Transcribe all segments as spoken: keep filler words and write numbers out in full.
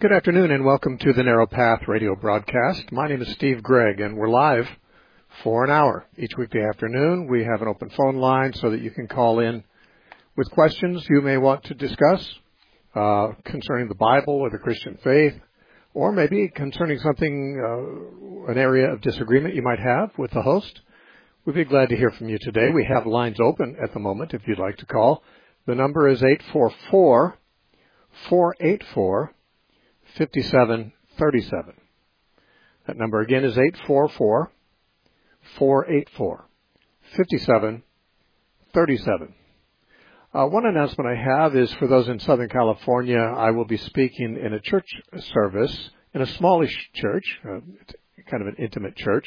Good afternoon and welcome to the Narrow Path radio broadcast. My name is Steve Gregg and we're live for an hour. Each weekday afternoon we have an open phone line so that you can call in with questions you may want to discuss uh, concerning the Bible or the Christian faith, or maybe concerning something, uh, an area of disagreement you might have with the host. We'd be glad to hear from you today. We have lines open at the moment if you'd like to call. The number is eight four four, four eight four, five seven three seven. That number again is eight four four, four eight four, five seven three seven. Uh, one announcement I have is for those in Southern California, I will be speaking in a church service, in a smallish church, uh, kind of an intimate church,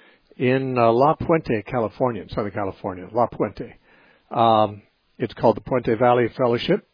in uh, La Puente, California, in Southern California, La Puente. Um, it's called the Puente Valley Fellowship,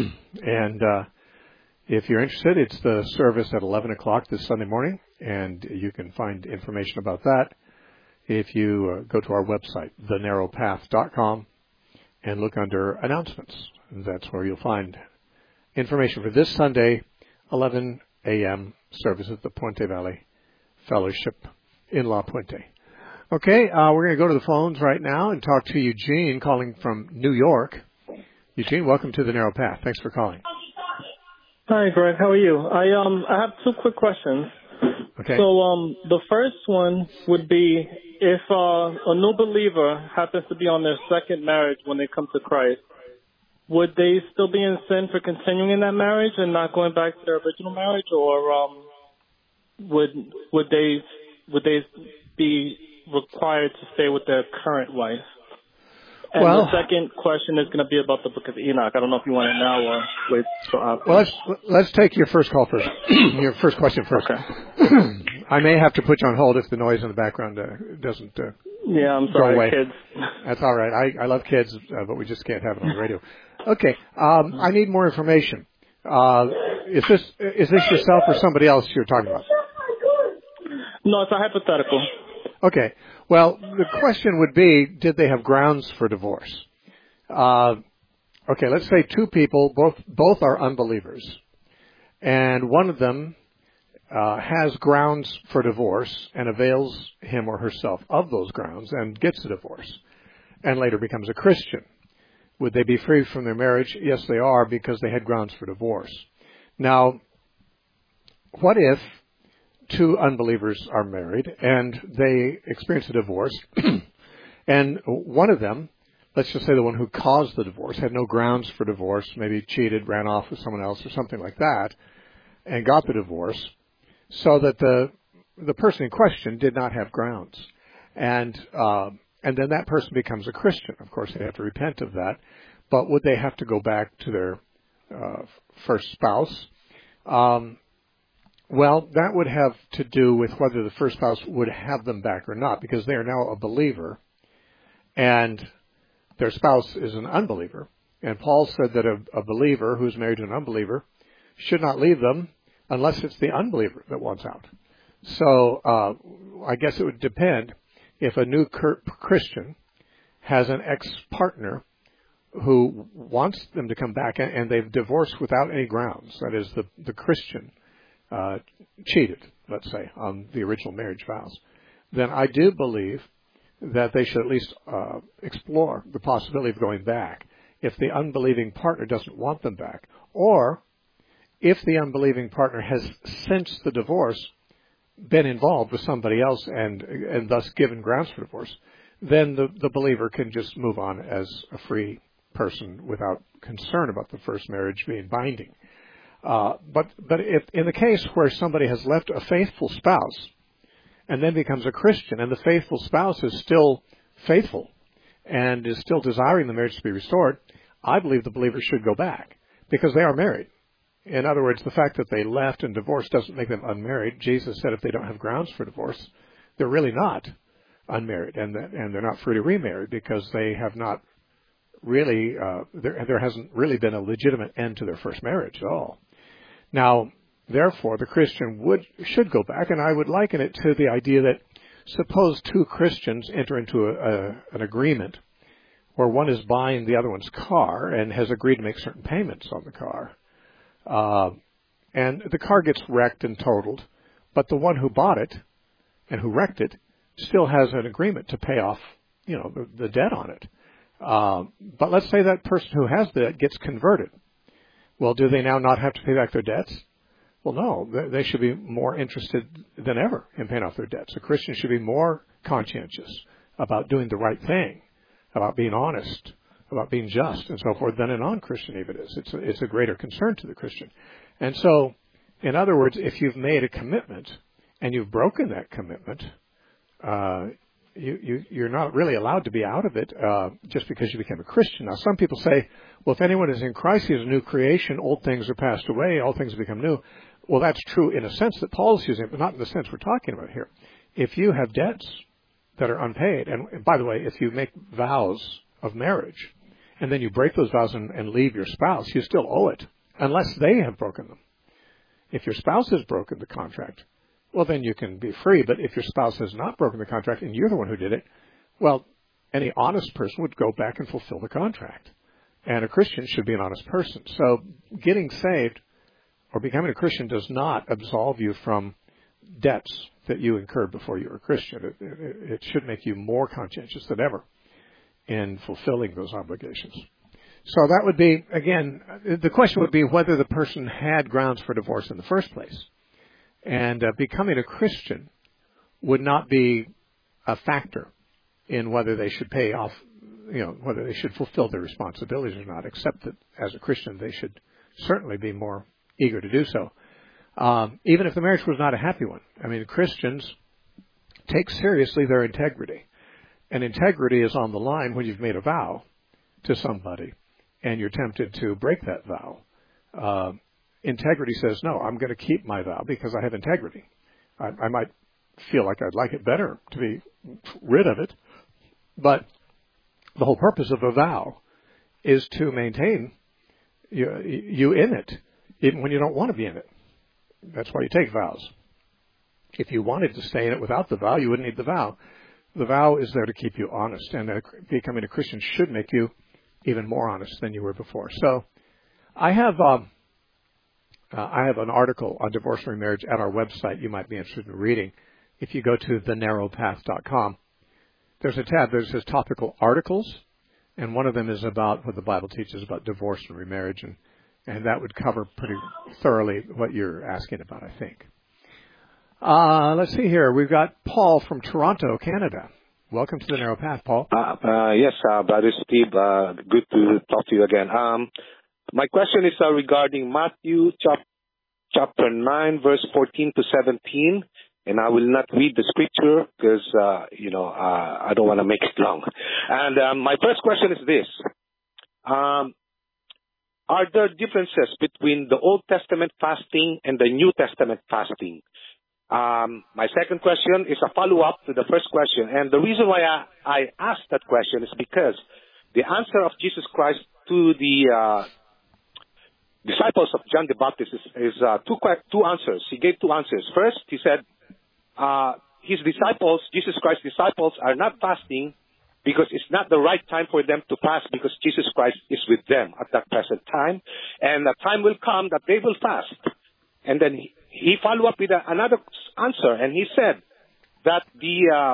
and uh, if you're interested, it's the service at eleven o'clock this Sunday morning, and you can find information about that if you uh, go to our website, the narrow path dot com, and look under announcements. That's where you'll find information for this Sunday, eleven a.m. service at the Puente Valley Fellowship in La Puente. Okay, uh, we're going to go to the phones right now and talk to Eugene calling from New York. Eugene, welcome to the Narrow Path. Thanks for calling. Hi, Greg. How are you? I um I have two quick questions. Okay. So um the first one would be if uh, a new believer happens to be on their second marriage when they come to Christ, would they still be in sin for continuing in that marriage and not going back to their original marriage, or um would would they would they be required to stay with their current wife? And well, the second question is going to be about the Book of Enoch. I don't know if you want it now or wait till after. Well, let's let's take your first call first. Your first question first. Okay. I may have to put you on hold if the noise in the background uh, doesn't uh, yeah, I'm go sorry, away. Kids. That's all right. I, I love kids, uh, but we just can't have it on the radio. Okay. Um, I need more information. Uh, is this is this yourself or somebody else you're talking about? No, it's a hypothetical. Okay. Well, the question would be, did they have grounds for divorce? Uh, okay, let's say two people, both both are unbelievers, and one of them uh, has grounds for divorce and avails him or herself of those grounds and gets a divorce, and later becomes a Christian. Would they be free from their marriage? Yes, they are, because they had grounds for divorce. Now, what if two unbelievers are married and they experience a divorce, and one of them, let's just say the one who caused the divorce, had no grounds for divorce, maybe cheated, ran off with someone else or something like that, and got the divorce, so that the the person in question did not have grounds. And uh, and then that person becomes a Christian. Of course, they have to repent of that, but would they have to go back to their uh, first spouse? Um Well, that would have to do with whether the first spouse would have them back or not, because they are now a believer and their spouse is an unbeliever. And Paul said that a, a believer who's married to an unbeliever should not leave them unless it's the unbeliever that wants out. So uh, I guess it would depend if a new Christian has an ex-partner who wants them to come back and they've divorced without any grounds. That is, the, the Christian Uh, cheated, let's say, on the original marriage vows, then I do believe that they should at least uh, explore the possibility of going back if the unbelieving partner doesn't want them back, or if the unbelieving partner has, since the divorce, been involved with somebody else and and thus given grounds for divorce, then the, the believer can just move on as a free person without concern about the first marriage being binding. Uh, but but if in the case where somebody has left a faithful spouse and then becomes a Christian, and the faithful spouse is still faithful and is still desiring the marriage to be restored, I believe the believer should go back because they are married. In other words, the fact that they left and divorced doesn't make them unmarried. Jesus said if they don't have grounds for divorce, they're really not unmarried, and that, and they're not free to remarry because they have not really uh, there there hasn't really been a legitimate end to their first marriage at all. Now, therefore, the Christian would should go back, and I would liken it to the idea that suppose two Christians enter into a, a, an agreement where one is buying the other one's car and has agreed to make certain payments on the car. Uh, and the car gets wrecked and totaled, but the one who bought it and who wrecked it still has an agreement to pay off, you know, the, the debt on it. Uh, but let's say that person who has the debt gets converted. Well, do they now not have to pay back their debts? Well, no, they should be more interested than ever in paying off their debts. A Christian should be more conscientious about doing the right thing, about being honest, about being just, and so forth, than a non-Christian even is. It's a, it's a greater concern to the Christian. And so, in other words, if you've made a commitment and you've broken that commitment, uh, you, you, you're not really allowed to be out of it uh, just because you became a Christian. Now, some people say, well, if anyone is in Christ, he is a new creation. Old things are passed away. All things have become new. Well, that's true in a sense that Paul's using, but not in the sense we're talking about here. If you have debts that are unpaid, and by the way, if you make vows of marriage and then you break those vows and, and leave your spouse, you still owe it, unless they have broken them. If your spouse has broken the contract, well, then you can be free. But if your spouse has not broken the contract and you're the one who did it, well, any honest person would go back and fulfill the contract. And a Christian should be an honest person. So getting saved or becoming a Christian does not absolve you from debts that you incurred before you were a Christian. It, it, it should make you more conscientious than ever in fulfilling those obligations. So that would be, again, the question would be whether the person had grounds for divorce in the first place. And uh, becoming a Christian would not be a factor in whether they should pay off, you know, whether they should fulfill their responsibilities or not, except that as a Christian they should certainly be more eager to do so. Um, even if the marriage was not a happy one. I mean, Christians take seriously their integrity. And integrity is on the line when you've made a vow to somebody and you're tempted to break that vow. Uh, integrity says, no, I'm going to keep my vow because I have integrity. I, I might feel like I'd like it better to be rid of it, but the whole purpose of a vow is to maintain you, you in it, even when you don't want to be in it. That's why you take vows. If you wanted to stay in it without the vow, you wouldn't need the vow. The vow is there to keep you honest, and uh, becoming a Christian should make you even more honest than you were before. So I have um, uh, I have an article on divorce and remarriage at our website you might be interested in reading. If you go to the narrow path dot com, there's a tab that says topical articles, and one of them is about what the Bible teaches about divorce and remarriage, and, and that would cover pretty thoroughly what you're asking about, I think. Uh, let's see here. We've got Paul from Toronto, Canada. Welcome to the Narrow Path, Paul. Uh, uh, yes, uh, Brother Steve, uh, good to talk to you again. Um, my question is uh, regarding Matthew chap- chapter nine, verse fourteen to seventeen. And I will not read the scripture because, uh, you know, uh, I don't want to make it long. And um, my first question is this. Um, are there differences between the Old Testament fasting and the New Testament fasting? Um, my second question is a follow-up to the first question. And the reason why I, I asked that question is because the answer of Jesus Christ to the uh, disciples of John the Baptist is, is uh, two, two answers. He gave two answers. First, he said uh, his disciples, Jesus Christ's disciples, are not fasting because it's not the right time for them to fast because Jesus Christ is with them at that present time. And the time will come that they will fast. And then he, he followed up with a, another answer, and he said that the, uh,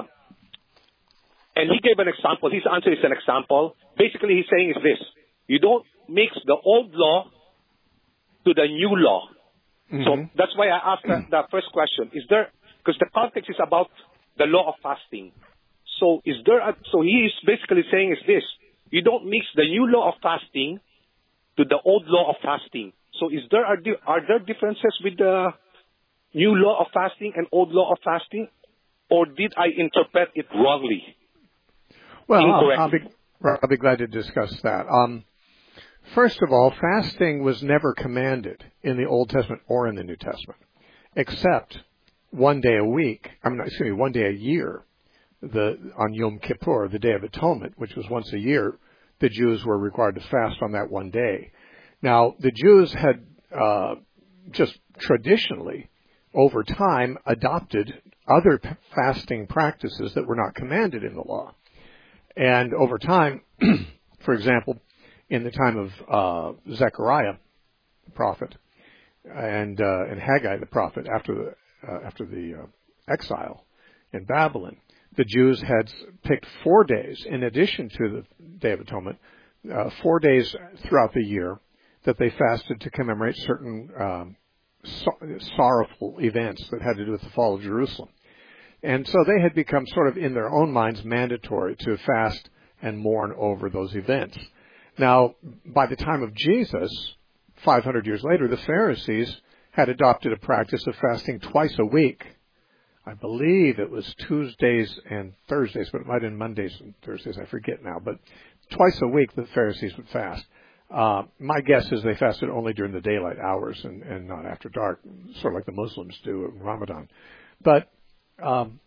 and he gave an example. His answer is an example. Basically, he's saying is this. You don't mix the old law to the new law. Mm-hmm. So that's why I asked the, the first question. Is there, because the context is about the law of fasting. So is there, a, so he is basically saying is this. You don't mix the new law of fasting to the old law of fasting. So is there, are, are there differences with the new law of fasting and old law of fasting? Or did I interpret it wrongly? Well, I'll, I'll, be, I'll be glad to discuss that. Um, first of all, fasting was never commanded in the Old Testament or in the New Testament, except one day a week, I mean, excuse me, one day a year, the, on Yom Kippur, the Day of Atonement, which was once a year, the Jews were required to fast on that one day. Now, the Jews had uh, just traditionally, over time, adopted other p- fasting practices that were not commanded in the law. And over time, for example, in the time of uh, Zechariah, the prophet, and uh, and Haggai the prophet after the uh, after the uh, exile in Babylon, the Jews had picked four days in addition to the Day of Atonement, uh, four days throughout the year that they fasted to commemorate certain um, so- sorrowful events that had to do with the fall of Jerusalem. And so they had become sort of in their own minds mandatory to fast and mourn over those events. Now, by the time of Jesus, five hundred years later, the Pharisees had adopted a practice of fasting twice a week. I believe it was Tuesdays and Thursdays, but it might have been Mondays and Thursdays. I forget now. But twice a week, the Pharisees would fast. Uh, my guess is they fasted only during the daylight hours and, and not after dark, sort of like the Muslims do in Ramadan. But um,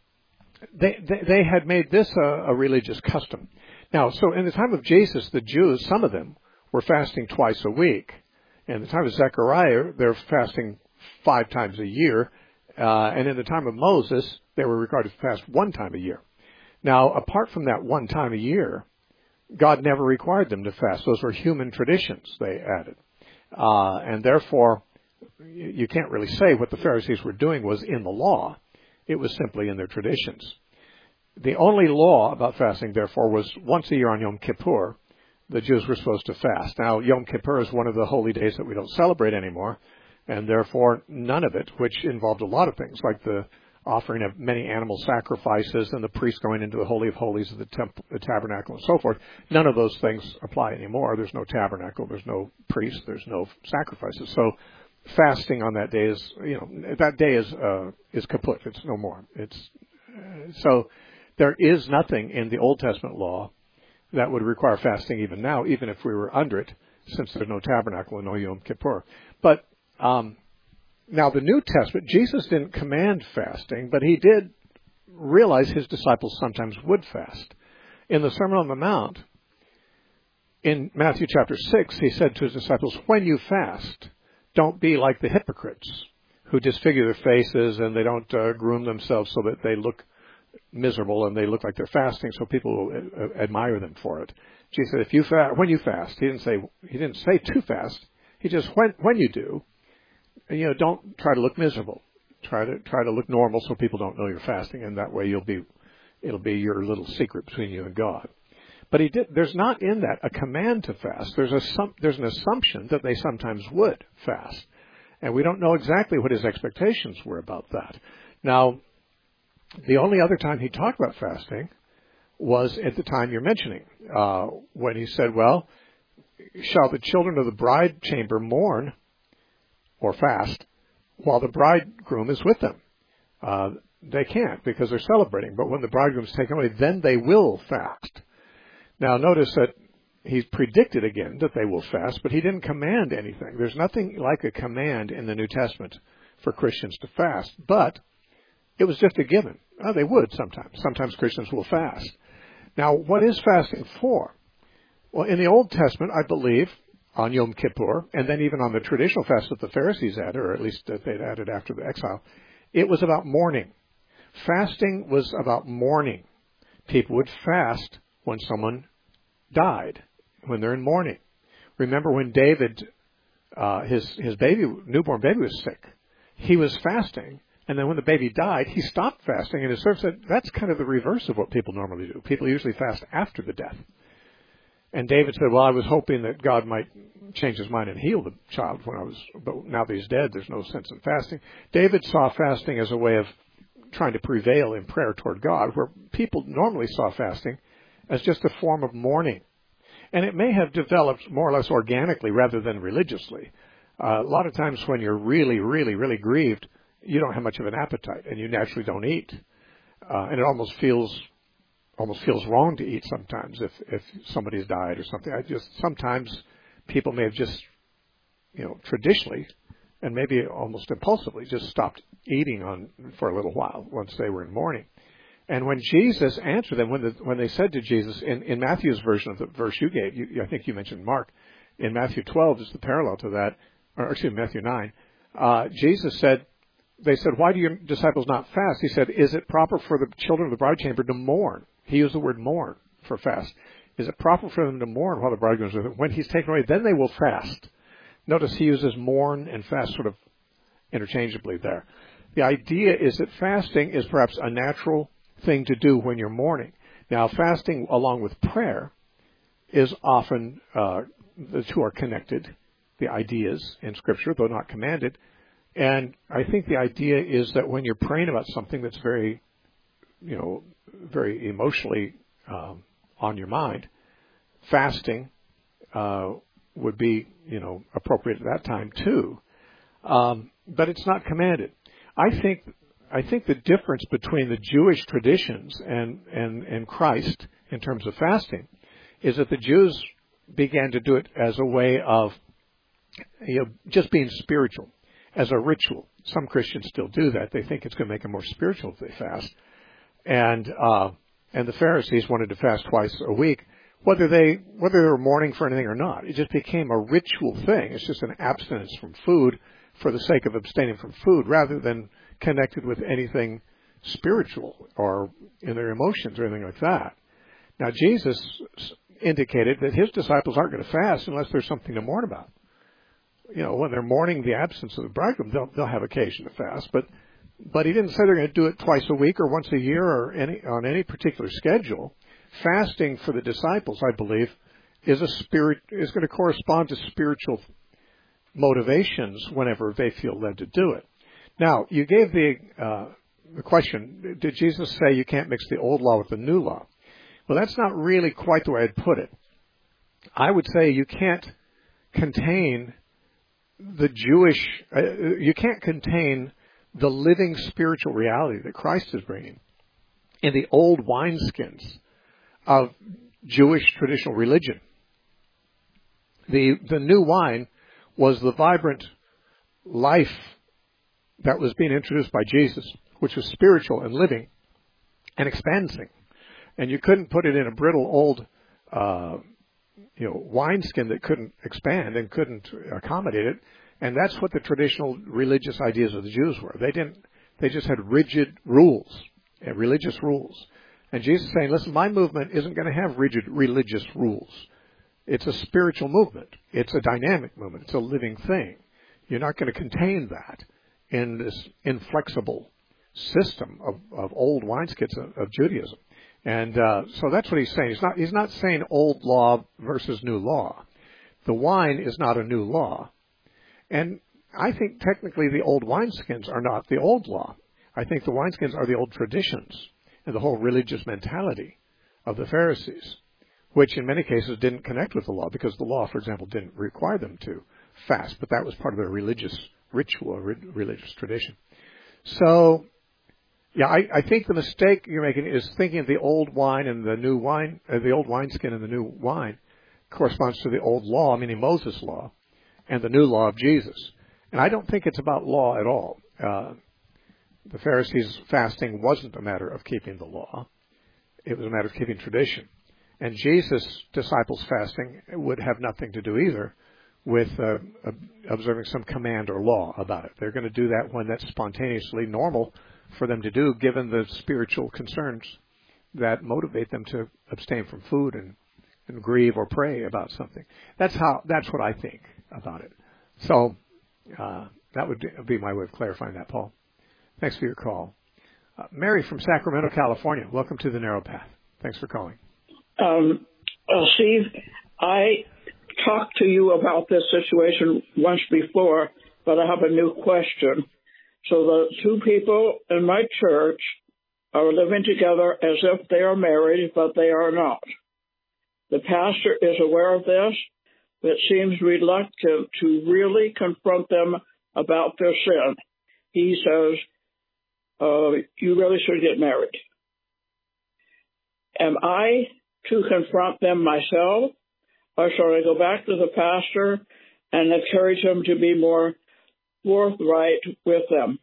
they, they they had made this a, a religious custom. Now, so in the time of Jesus, the Jews, some of them, were fasting twice a week. In the time of Zechariah, they're fasting five times a year. Uh, and in the time of Moses, they were required to fast one time a year. Now, apart from that one time a year, God never required them to fast. Those were human traditions they added. Uh, and therefore, you can't really say what the Pharisees were doing was in the law. It was simply in their traditions. The only law about fasting, therefore, was once a year on Yom Kippur, the Jews were supposed to fast. Now, Yom Kippur is one of the holy days that we don't celebrate anymore, and therefore none of it, which involved a lot of things, like the offering of many animal sacrifices and the priest going into the Holy of Holies of the temple, the tabernacle, and so forth, none of those things apply anymore. There's no tabernacle, there's no priest, there's no sacrifices. So fasting on that day is, you know, that day is uh, is kaput. It's no more. It's uh, so there is nothing in the Old Testament law that would require fasting even now, even if we were under it, since there's no tabernacle and no Yom Kippur. But um, now the New Testament, Jesus didn't command fasting, but he did realize his disciples sometimes would fast. In the Sermon on the Mount, in Matthew chapter six, he said to his disciples, when you fast, don't be like the hypocrites who disfigure their faces and they don't uh, groom themselves so that they look miserable and they look like they're fasting, so people will uh, admire them for it. Jesus said, "If you fa- when you fast," he didn't say he didn't say to fast. He just when when you do, you know, don't try to look miserable. Try to try to look normal so people don't know you're fasting, and that way you'll be it'll be your little secret between you and God. But he did. There's not in that a command to fast. There's a some, there's an assumption that they sometimes would fast, and we don't know exactly what his expectations were about that. Now, the only other time he talked about fasting was at the time you're mentioning, uh, when he said, well, shall the children of the bride chamber mourn or fast while the bridegroom is with them? Uh, they can't because they're celebrating. But when the bridegroom is taken away, then they will fast. Now, notice that he predicted again that they will fast, but he didn't command anything. There's nothing like a command in the New Testament for Christians to fast. But it was just a given. Oh, they would sometimes. Sometimes Christians will fast. Now, what is fasting for? Well, in the Old Testament, I believe, on Yom Kippur, and then even on the traditional fast that the Pharisees added, or at least that they'd added after the exile, it was about mourning. Fasting was about mourning. People would fast when someone died, when they're in mourning. Remember when David, uh, his his baby, newborn baby was sick. He was fasting. And then when the baby died, he stopped fasting, and his servant said, that's kind of the reverse of what people normally do. People usually fast after the death. And David said, well, I was hoping that God might change his mind and heal the child when I was, but now that he's dead, there's no sense in fasting. David saw fasting as a way of trying to prevail in prayer toward God, where people normally saw fasting as just a form of mourning. And it may have developed more or less organically rather than religiously. Uh, a lot of times when you're really, really, really grieved, you don't have much of an appetite, and you naturally don't eat. Uh, and it almost feels almost feels wrong to eat sometimes if, if somebody's died or something. I just sometimes people may have just, you know, traditionally and maybe almost impulsively just stopped eating on for a little while once they were in mourning. And when Jesus answered them, when the, when they said to Jesus, in, in Matthew's version of the verse you gave, you, I think you mentioned Mark, in Matthew twelve is the parallel to that, or excuse me, Matthew nine, uh, Jesus said, they said, why do your disciples not fast? He said, is it proper for the children of the bride chamber to mourn? He used the word mourn for fast. Is it proper for them to mourn while the bridegroom is with them? When he's taken away, then they will fast. Notice he uses mourn and fast sort of interchangeably there. The idea is that fasting is perhaps a natural thing to do when you're mourning. Now, fasting along with prayer is often, uh, the two are connected, the ideas in Scripture, though not commanded. And I think the idea is that when you're praying about something that's very, you know, very emotionally um, on your mind, fasting uh, would be, you know, appropriate at that time too. Um, but it's not commanded. I think I think the difference between the Jewish traditions and, and, and Christ in terms of fasting is that the Jews began to do it as a way of, you know, just being spiritual, as a ritual. Some Christians still do that. They think it's going to make them more spiritual if they fast. And uh, and the Pharisees wanted to fast twice a week, whether they whether they were mourning for anything or not. It just became a ritual thing. It's just an abstinence from food for the sake of abstaining from food, rather than connected with anything spiritual or in their emotions or anything like that. Now, Jesus indicated that his disciples aren't going to fast unless there's something to mourn about. You know, when they're mourning the absence of the bridegroom, they'll, they'll have occasion to fast. But but he didn't say they're going to do it twice a week or once a year or any on any particular schedule. Fasting for the disciples, I believe, is a spirit is going to correspond to spiritual motivations whenever they feel led to do it. Now, you gave the uh, the question, did Jesus say you can't mix the old law with the new law? Well, that's not really quite the way I'd put it. I would say you can't contain the Jewish, uh, you can't contain the living spiritual reality that Christ is bringing in the old wineskins of Jewish traditional religion. The the new wine was the vibrant life that was being introduced by Jesus, which was spiritual and living and expansing. And you couldn't put it in a brittle old, uh, you know, wineskin that couldn't expand and couldn't accommodate it. And that's what the traditional religious ideas of the Jews were. They didn't, they just had rigid rules, uh, religious rules. And Jesus is saying, listen, my movement isn't going to have rigid religious rules. It's a spiritual movement. It's a dynamic movement. It's a living thing. You're not going to contain that in this inflexible system of, of old wineskins of, of Judaism. And uh, so that's what he's saying. He's not, he's not saying old law versus new law. The wine is not a new law. And I think technically the old wineskins are not the old law. I think the wineskins are the old traditions and the whole religious mentality of the Pharisees, which in many cases didn't connect with the law because the law, for example, didn't require them to fast, but that was part of their religious ritual or religious tradition. So, yeah, I, I think the mistake you're making is thinking of the old wine and the new wine, uh, the old wineskin and the new wine corresponds to the old law, meaning Moses' law, and the new law of Jesus. And I don't think it's about law at all. Uh, the Pharisees' fasting wasn't a matter of keeping the law. It was a matter of keeping tradition. And Jesus' disciples' fasting would have nothing to do either with uh, observing some command or law about it. They're going to do that when that's spontaneously normal for them to do, given the spiritual concerns that motivate them to abstain from food and, and grieve or pray about something. That's how. That's what I think about it. So uh, that would be my way of clarifying that, Paul. Thanks for your call. Uh, Mary from Sacramento, California. Welcome to the Narrow Path. Thanks for calling. Um, well, Steve, I talked to you about this situation once before, but I have a new question. So the two people in my church are living together as if they are married, but they are not. The pastor is aware of this, but seems reluctant to really confront them about their sin. He says, uh, you really should get married. Am I to confront them myself, or shall I go back to the pastor and encourage him to be more forthright with them?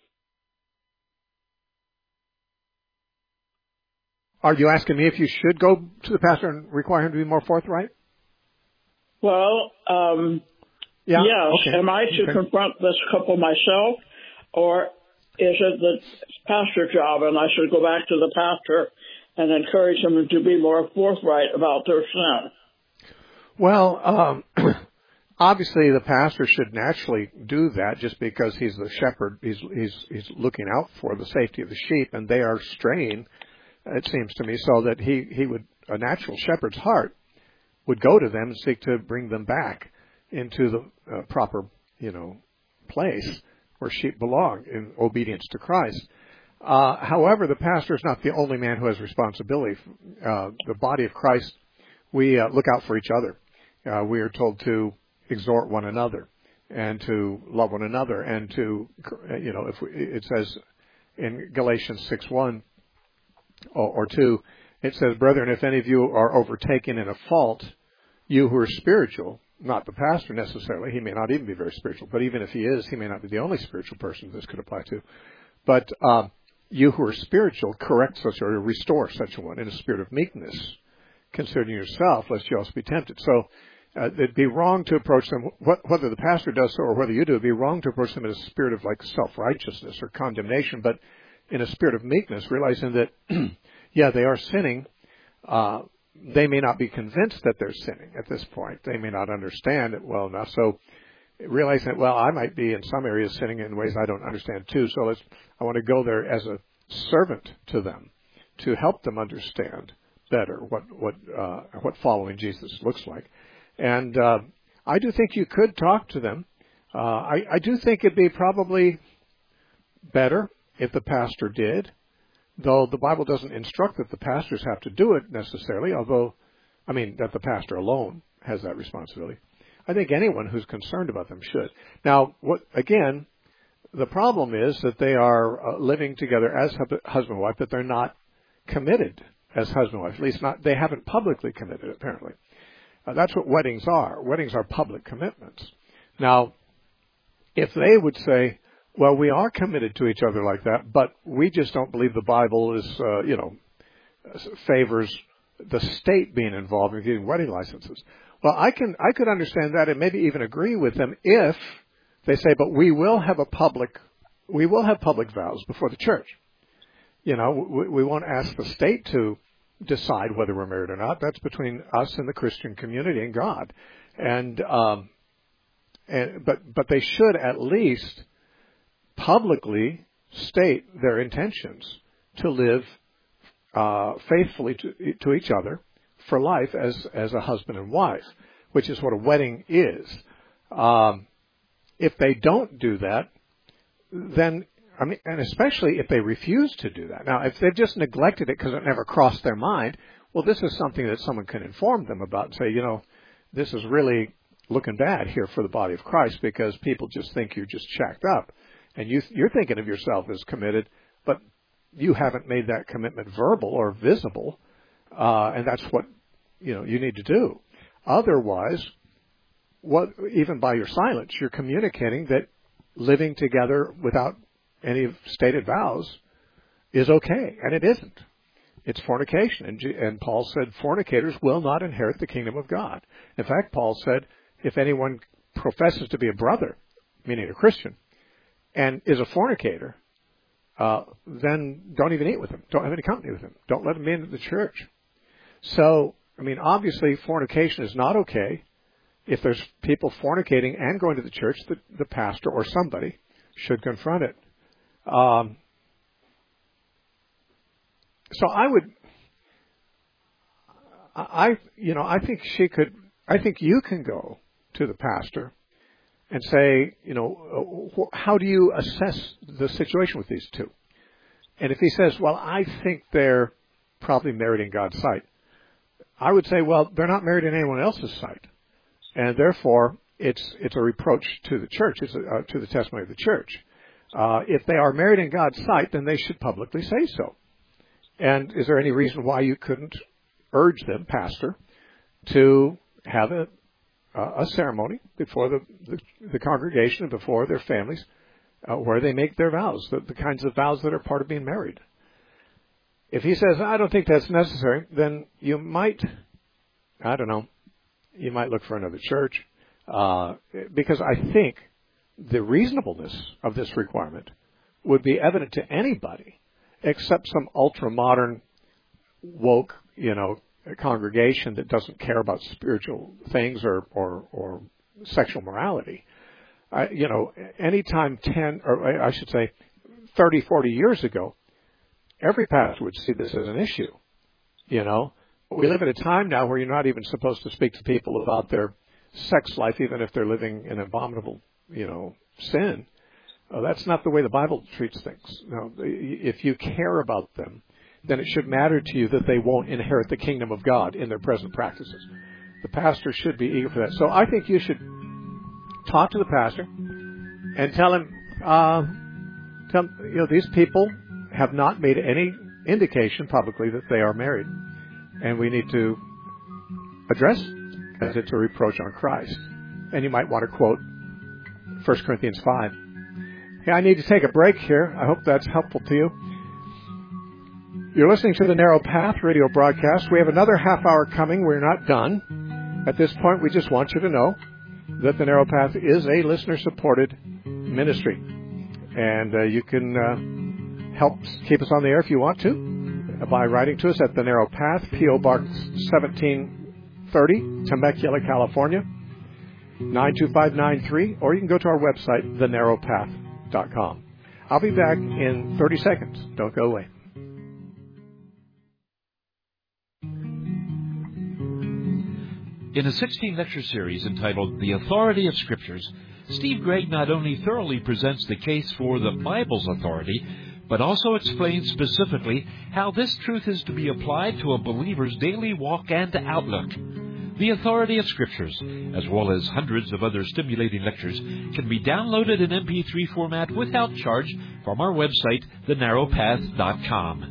Are you asking me if you should go to the pastor and require him to be more forthright? Well, um, yeah, yes. Okay. Am I to okay. confront this couple myself, or is it the pastor's job and I should go back to the pastor and encourage them to be more forthright about their sin? Well, um, obviously the pastor should naturally do that just because he's the shepherd. He's, he's, he's looking out for the safety of the sheep, and they are straying, it seems to me, so that he, he would, a natural shepherd's heart would go to them and seek to bring them back into the uh, proper, you know, place where sheep belong in obedience to Christ. Uh, however, the pastor is not the only man who has responsibility. Uh, the body of Christ, we uh, look out for each other. Uh, we are told to exhort one another and to love one another and to, you know, if we, it says in Galatians six one or, or two, it says, brethren, if any of you are overtaken in a fault, you who are spiritual, not the pastor necessarily, he may not even be very spiritual, but even if he is, he may not be the only spiritual person this could apply to. But uh, you who are spiritual, correct such or restore such a one in a spirit of meekness, considering yourself, lest you also be tempted. So uh, it'd be wrong to approach them, wh- whether the pastor does so or whether you do, it'd be wrong to approach them in a spirit of like self-righteousness or condemnation, but in a spirit of meekness, realizing that, yeah, they are sinning. Uh, they may not be convinced that they're sinning at this point. They may not understand it well enough. So realizing that, well, I might be in some areas sinning in ways I don't understand too. So let's, I want to go there as a servant to them to help them understand better what, what, uh, what following Jesus looks like. And, uh, I do think you could talk to them. Uh, I, I do think it'd be probably better if the pastor did, though the Bible doesn't instruct that the pastors have to do it necessarily, although, I mean, that the pastor alone has that responsibility. I think anyone who's concerned about them should. Now, what, again, the problem is that they are uh, living together as husband and wife, but they're not committed as husband and wife. At least not, they haven't publicly committed, apparently. Uh, that's what weddings are. Weddings are public commitments. Now, if they would say, well, we are committed to each other like that, but we just don't believe the Bible is, uh, you know, favors the state being involved in getting wedding licenses. Well, I can, I could understand that and maybe even agree with them if they say, but we will have a public, we will have public vows before the church. You know, we, we won't ask the state to decide whether we're married or not. That's between us and the Christian community and God. And, um, and, but, but they should at least publicly state their intentions to live uh, faithfully to, to each other for life as as a husband and wife, which is what a wedding is. Um, if they don't do that, then I mean, and especially if they refuse to do that. Now, if they've just neglected it because it never crossed their mind, well, this is something that someone can inform them about and say, you know, this is really looking bad here for the body of Christ because people just think you're just shacked up. And you, you're thinking of yourself as committed, but you haven't made that commitment verbal or visible, uh, and that's what you know you need to do. Otherwise, what even by your silence, you're communicating that living together without any stated vows is okay, and it isn't. It's fornication, and, and Paul said fornicators will not inherit the kingdom of God. In fact, Paul said if anyone professes to be a brother, meaning a Christian, and is a fornicator, uh, then don't even eat with him. Don't have any company with him. Don't let him into the church. So, I mean, obviously fornication is not okay. If there's people fornicating and going to the church, the, the pastor or somebody should confront it. Um, so I would, I, you know, I think she could, I think you can go to the pastor and say, you know, how do you assess the situation with these two? And if he says, well, I think they're probably married in God's sight, I would say, well, they're not married in anyone else's sight. And therefore, it's it's a reproach to the church, it's a, uh, to the testimony of the church. Uh, if they are married in God's sight, then they should publicly say so. And is there any reason why you couldn't urge them, pastor, to have a Uh, a ceremony before the, the, the congregation and before their families uh, where they make their vows, the, the kinds of vows that are part of being married. If he says, I don't think that's necessary, then you might, I don't know, you might look for another church uh, because I think the reasonableness of this requirement would be evident to anybody except some ultra-modern, woke, you know, a congregation that doesn't care about spiritual things or, or, or sexual morality. I, you know, anytime ten, or I should say thirty, forty years ago, every pastor would see this as an issue, you know. We live at a time now where you're not even supposed to speak to people about their sex life, even if they're living in abominable, you know, sin. Uh, that's not the way the Bible treats things. No, if you care about them, then it should matter to you that they won't inherit the kingdom of God in their present practices. The pastor should be eager for that. So I think you should talk to the pastor and tell him, uh, tell, you know, these people have not made any indication publicly that they are married. And we need to address as it's a reproach on Christ. And you might want to quote First Corinthians five. Hey, I need to take a break here. I hope that's helpful to you. You're listening to the Narrow Path radio broadcast. We have another half hour coming. We're not done. At this point, we just want you to know that the Narrow Path is a listener-supported ministry. And uh, you can uh, help keep us on the air if you want to by writing to us at the Narrow Path, P O. Box seventeen thirty, Temecula, California, nine two five nine three, or you can go to our website, the narrow path dot com. I'll be back in thirty seconds. Don't go away. In a sixteen-lecture series entitled The Authority of Scriptures, Steve Gregg not only thoroughly presents the case for the Bible's authority, but also explains specifically how this truth is to be applied to a believer's daily walk and outlook. The Authority of Scriptures, as well as hundreds of other stimulating lectures, can be downloaded in M P three format without charge from our website, the narrow path dot com.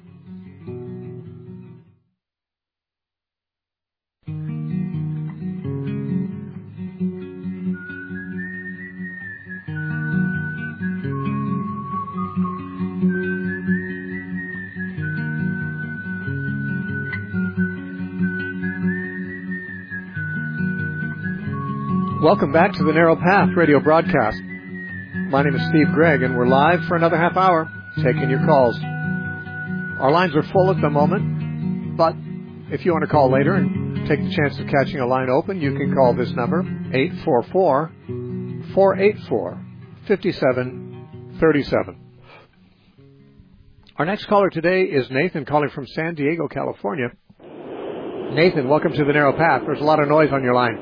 Welcome back to the Narrow Path radio broadcast. My name is Steve Gregg, and we're live for another half hour, taking your calls. Our lines are full at the moment, but if you want to call later and take the chance of catching a line open, you can call this number, eight four four, four eight four, five seven three seven. Our next caller today is Nathan, calling from San Diego, California. Nathan, welcome to the Narrow Path. There's a lot of noise on your line.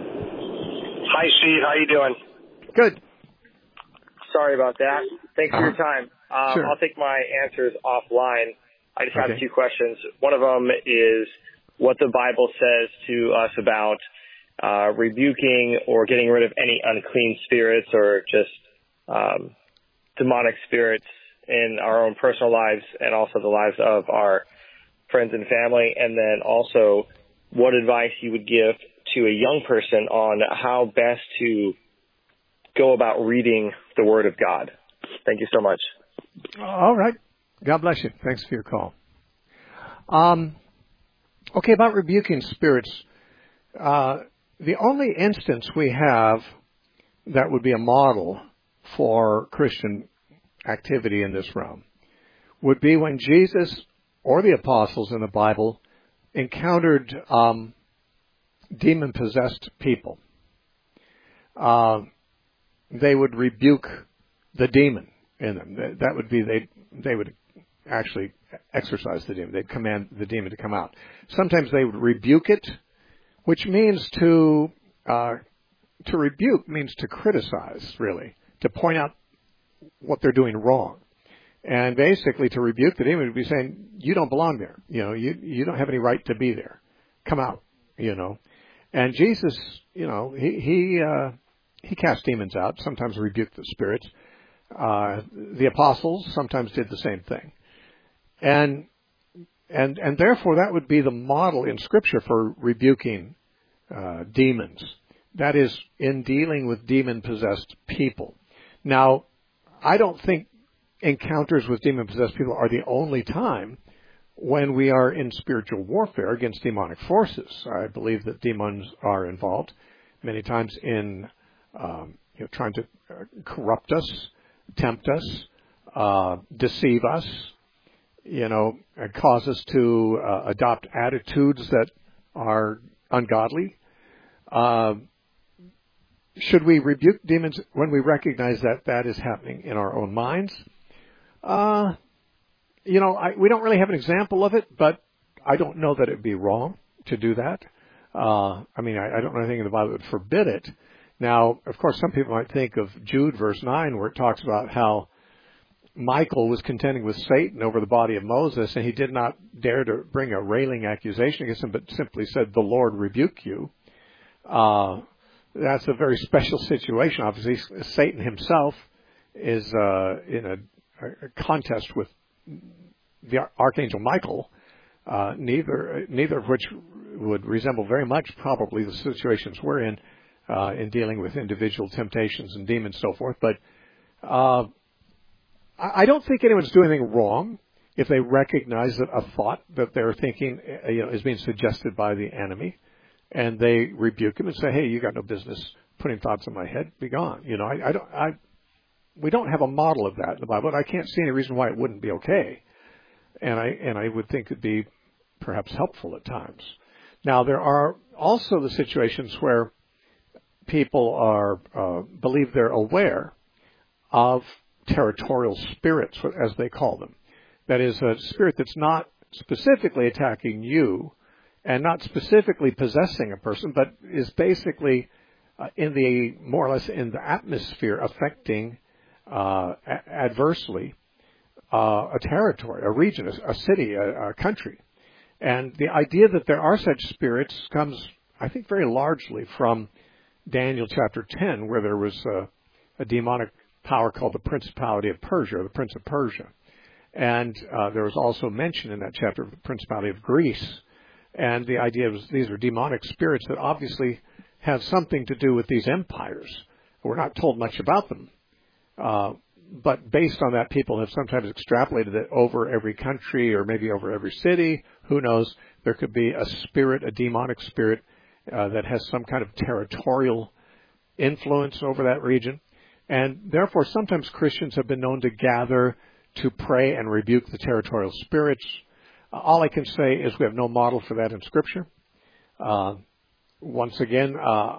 Hi, Steve. How you doing? Good. Sorry about that. Thanks uh-huh. for your time. Um, sure. I'll take my answers offline. I just okay. have two questions. One of them is what the Bible says to us about uh, rebuking or getting rid of any unclean spirits or just um, demonic spirits in our own personal lives and also the lives of our friends and family. And then also what advice you would give to a young person on how best to go about reading the Word of God. Thank you so much. All right. God bless you. Thanks for your call. Um, okay, about rebuking spirits. Uh, the only instance we have that would be a model for Christian activity in this realm would be when Jesus or the apostles in the Bible encountered um, demon-possessed people. Uh, they would rebuke the demon in them. That would be, they they would actually exorcise the demon. They'd command the demon to come out. Sometimes they would rebuke it, which means to, uh, to rebuke means to criticize, really, to point out what they're doing wrong. And basically to rebuke the demon would be saying, you don't belong there. You know, you, you don't have any right to be there. Come out, you know. And Jesus, you know, he he uh, he cast demons out, sometimes rebuked the spirits. Uh, the apostles sometimes did the same thing. And and and therefore that would be the model in Scripture for rebuking uh, demons. That is, in dealing with demon-possessed people. Now, I don't think encounters with demon-possessed people are the only time when we are in spiritual warfare against demonic forces. I believe that demons are involved many times in um, you know, trying to corrupt us, tempt us, uh, deceive us, you know, and cause us to uh, adopt attitudes that are ungodly. Uh, should we rebuke demons when we recognize that that is happening in our own minds? Uh, you know, I, we don't really have an example of it, but I don't know that it would be wrong to do that. Uh, I mean, I, I don't know anything in the Bible that would forbid it. Now, of course, some people might think of Jude verse nine, where it talks about how Michael was contending with Satan over the body of Moses, and he did not dare to bring a railing accusation against him, but simply said, "The Lord rebuke you." Uh, that's a very special situation. Obviously, Satan himself is uh, in a, a contest with the Archangel Michael, uh, neither neither of which would resemble very much probably the situations we're in, uh, in dealing with individual temptations and demons and so forth. But uh, I don't think anyone's doing anything wrong if they recognize that a thought that they're thinking, you know, is being suggested by the enemy, and they rebuke him and say, "Hey, you got no business putting thoughts in my head. Be gone." You know, I, I don't. I we don't have a model of that in the Bible, but I can't see any reason why it wouldn't be okay. And I and I would think it'd be perhaps helpful at times. Now, there are also the situations where people are uh, believe they're aware of territorial spirits, as they call them. That is, a spirit that's not specifically attacking you and not specifically possessing a person, but is basically uh, in the more or less in the atmosphere affecting uh, a- adversely uh, a territory, a region, a, a city, a, a country. And the idea that there are such spirits comes, I think, very largely from Daniel chapter ten, where there was a, a demonic power called the Principality of Persia, or the Prince of Persia. And uh, there was also mention in that chapter of the Principality of Greece. And the idea was these are demonic spirits that obviously have something to do with these empires. We're not told much about them. Uh, but based on that, people have sometimes extrapolated it over every country or maybe over every city. Who knows? There could be a spirit, a demonic spirit, uh, that has some kind of territorial influence over that region. And therefore, sometimes Christians have been known to gather to pray and rebuke the territorial spirits. Uh, all I can say is we have no model for that in Scripture. Uh, once again, uh,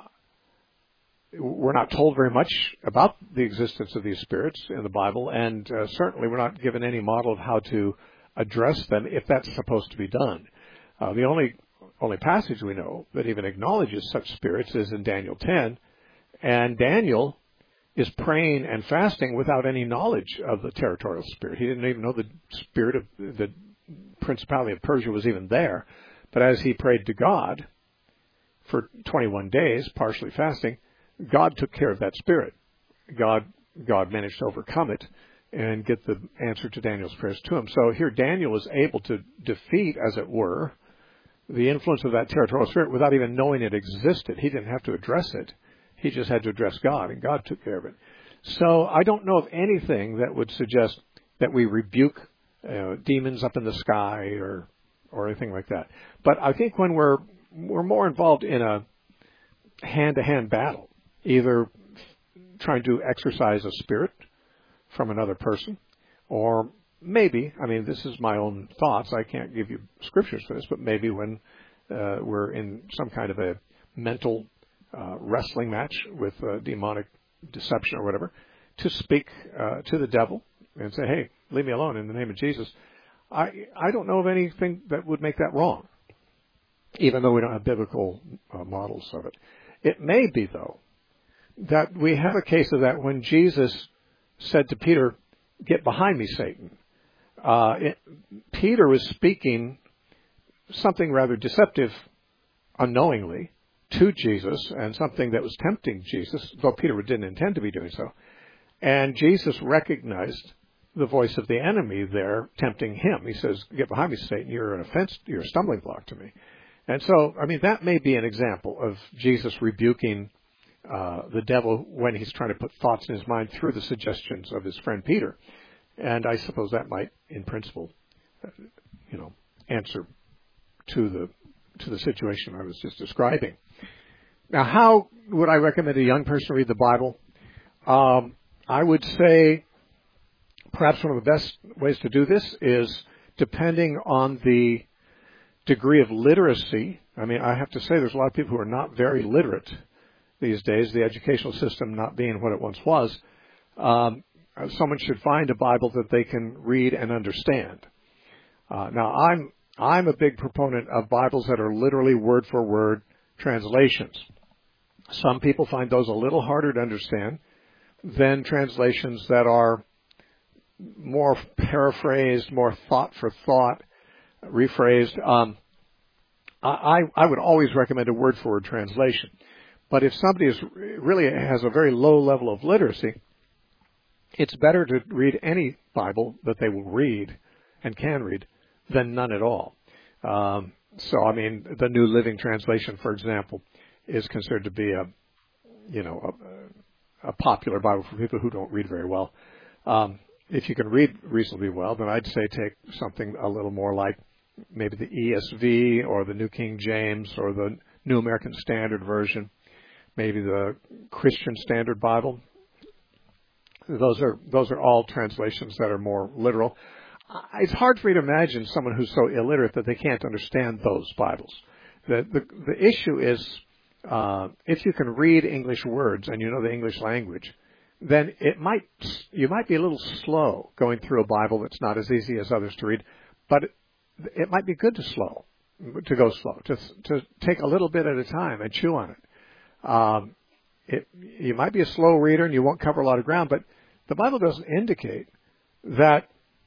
we're not told very much about the existence of these spirits in the Bible, and uh, certainly we're not given any model of how to address them if that's supposed to be done. Uh, the only only passage we know that even acknowledges such spirits is in Daniel ten, and Daniel is praying and fasting without any knowledge of the territorial spirit. He didn't even know the spirit of the Principality of Persia was even there. But as he prayed to God for twenty-one days, partially fasting, God took care of that spirit. God God managed to overcome it and get the answer to Daniel's prayers to him. So here Daniel was able to defeat, as it were, the influence of that territorial spirit without even knowing it existed. He didn't have to address it. He just had to address God, and God took care of it. So I don't know of anything that would suggest that we rebuke uh, demons up in the sky or or anything like that. But I think when we're we're more involved in a hand-to-hand battle, either trying to exorcise a spirit from another person, or maybe, I mean, this is my own thoughts. I can't give you scriptures for this, but maybe when uh, we're in some kind of a mental Uh, wrestling match with uh, demonic deception or whatever, to speak uh, to the devil and say, "Hey, leave me alone in the name of Jesus." I I don't know of anything that would make that wrong, even though we don't have biblical uh, models of it. It may be, though, that we have a case of that when Jesus said to Peter, "Get behind me, Satan." Uh, it, Peter was speaking something rather deceptive unknowingly to Jesus, and something that was tempting Jesus, though Peter didn't intend to be doing so. And Jesus recognized the voice of the enemy there tempting him. He says, "Get behind me, Satan, you're an offense, you're a stumbling block to me." And so, I mean, that may be an example of Jesus rebuking uh, the devil when he's trying to put thoughts in his mind through the suggestions of his friend Peter. And I suppose that might, in principle, you know, answer to the to the situation I was just describing. Now, how would I recommend a young person read the Bible? Um, I would say perhaps one of the best ways to do this is depending on the degree of literacy. I mean, I have to say there's a lot of people who are not very literate these days, the educational system not being what it once was, um, someone should find a Bible that they can read and understand. Uh, now, I'm I'm a big proponent of Bibles that are literally word-for-word translations. Some people find those a little harder to understand than translations that are more paraphrased, more thought for thought, rephrased. Um, I, I would always recommend a word-for-word translation. But if somebody is really has a very low level of literacy, it's better to read any Bible that they will read and can read than none at all. Um, so, I mean, the New Living Translation, for example, is considered to be a, you know, a, a popular Bible for people who don't read very well. Um, if you can read reasonably well, then I'd say take something a little more like maybe the E S V or the New King James or the New American Standard Version, maybe the Christian Standard Bible. Those are those are all translations that are more literal. It's hard for me to imagine someone who's so illiterate that they can't understand those Bibles. The the, the issue is uh, if you can read English words and you know the English language, then it might you might be a little slow going through a Bible that's not as easy as others to read, but it, it might be good to slow to go slow to to take a little bit at a time and chew on it. Um, it you might be a slow reader and you won't cover a lot of ground, but the Bible doesn't indicate that.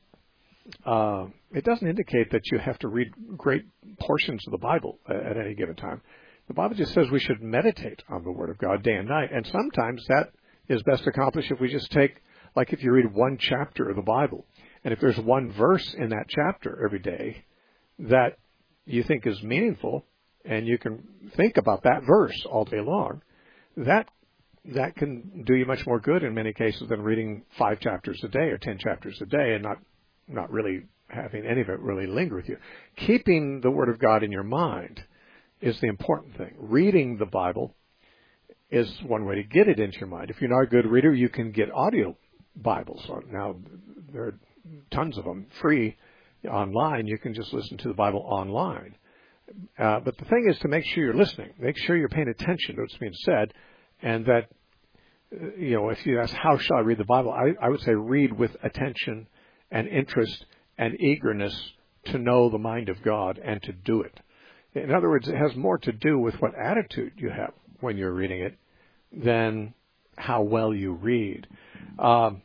Uh, it doesn't indicate that you have to read great portions of the Bible at any given time. The Bible just says we should meditate on the Word of God day and night, and sometimes that is best accomplished if we just take, like if you read one chapter of the Bible, and if there's one verse in that chapter every day that you think is meaningful, and you can think about that verse all day long, that that can do you much more good in many cases than reading five chapters a day or ten chapters a day and not not really having any of it really linger with you. Keeping the Word of God in your mind is the important thing. Reading the Bible is one way to get it into your mind. If you're not a good reader, you can get audio Bibles. Now, there are tons of them free online. You can just listen to the Bible online. Uh, but the thing is to make sure you're listening. Make sure you're paying attention to what's being said, and that, you know, if you ask, how shall I read the Bible? I, I would say read with attention and interest and eagerness to know the mind of God and to do it. In other words, it has more to do with what attitude you have when you're reading it than how well you read. Um,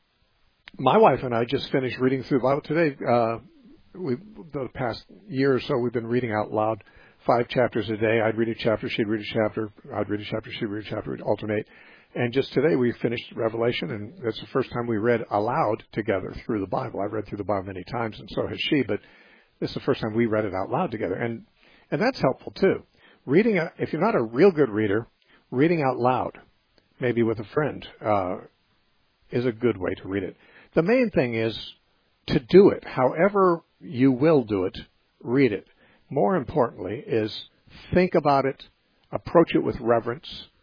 my wife and I just finished reading through the Bible today. Uh, we, the past year or so, we've been reading out loud five chapters a day. I'd read a chapter, she'd read a chapter, I'd read a chapter, she'd read a chapter, we'd alternate. And just today we finished Revelation, and that's the first time we read aloud together through the Bible. I've read through the Bible many times, and so has she, but this is the first time we read it out loud together. And and that's helpful, too. Reading, if you're not a real good reader, reading out loud, maybe with a friend, uh, is a good way to read it. The main thing is to do it. However you will do it, read it. More importantly is think about it, approach it with reverence,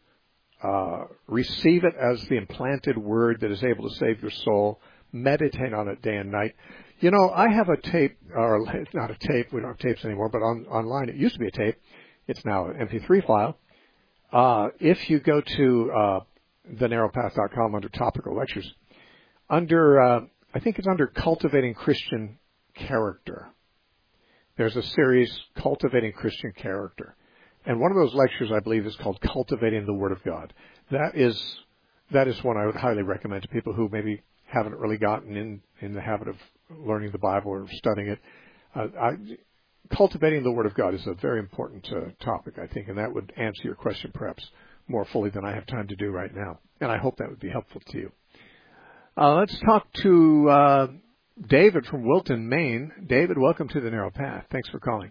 Uh, receive it as the implanted word that is able to save your soul. Meditate on it day and night. You know, I have a tape, or it's not a tape, we don't have tapes anymore, but on, online it used to be a tape. It's now an M P three file. Uh, if you go to uh, the narrow path dot com under topical lectures, under, uh, I think it's under Cultivating Christian Character. There's a series, Cultivating Christian Character. And one of those lectures, I believe, is called Cultivating the Word of God. That is that is one I would highly recommend to people who maybe haven't really gotten in, in the habit of learning the Bible or studying it. Uh, I, cultivating the Word of God is a very important uh, topic, I think, and that would answer your question perhaps more fully than I have time to do right now. And I hope that would be helpful to you. Uh, let's talk to uh, David from Wilton, Maine. David, welcome to the Narrow Path. Thanks for calling.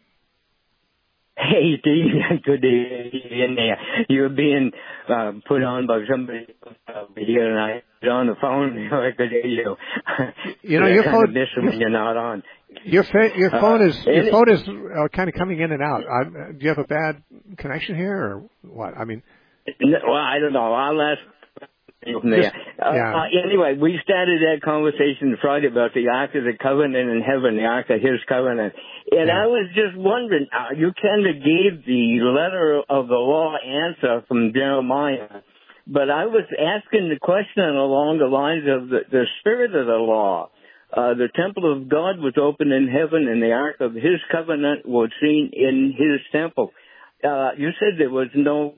Hey, Steve, good to hear you in there. You're being uh, put on by somebody uh, here, and I was on the phone. I could hear you. You know, your phone. Miss when you're not on. Your fa- your phone uh, is your phone is uh, kind of coming in and out. I, uh, do you have a bad connection here, or what? I mean, well, I don't know. I'll ask there. Uh, yeah. uh, anyway, we started that conversation Friday about the Ark of the Covenant in heaven, the Ark of His Covenant. And yeah. I was just wondering, uh, you kind of gave the letter of the law answer from Jeremiah, but I was asking the question along the lines of the, the spirit of the law. Uh, the temple of God was open in heaven, and the Ark of His Covenant was seen in His temple. Uh, you said there was no